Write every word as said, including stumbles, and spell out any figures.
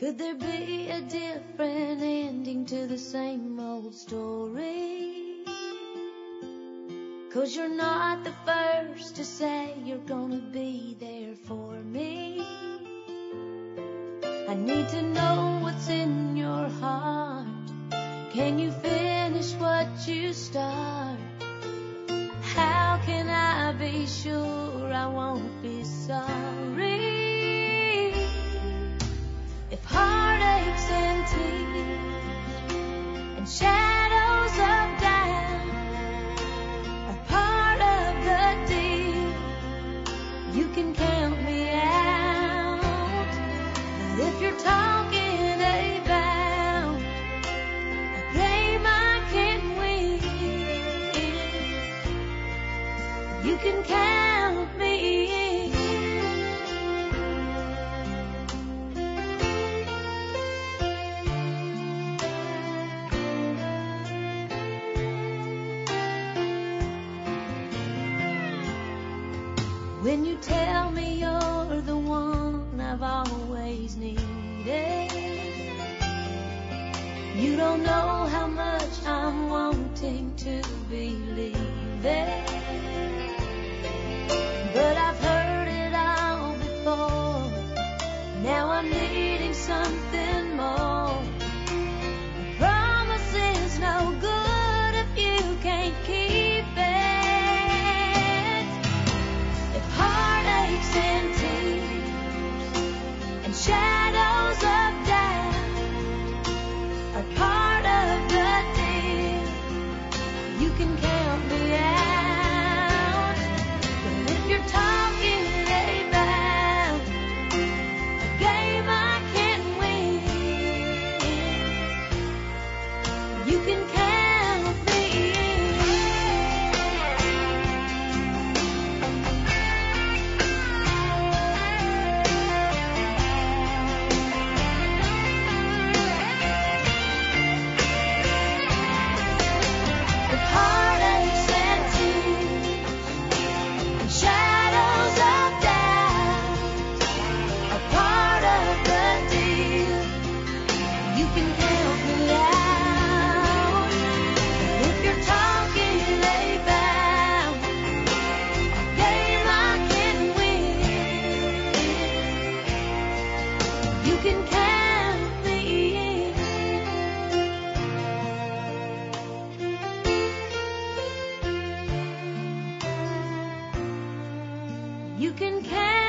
Could there be a different ending to the same old story? 'Cause you're not the first to say you're gonna be there for me. I need to know what's in your heart. Can you finish what you start? How can I be sure I won't be sorry? If heartaches and tears and shadows of doubt are part of the deal, you can count me out. But if you're talking about a game I can't win, you can count me in. When you tell me you're the one I've always needed, you don't know how much I'm wanting to believe it. But I've heard it all before. Now I'm needing something more. A promise is no good if you can't keep it. If heartaches and tears and shadows of doubt are part of the deal, you can count me out. But if you're talking about a game I can't win, you can count me in. If heartaches and tears and shadows of doubt are part of the deal, you can count me out. But if you're talking about a game I can't win, you can count me in. You can count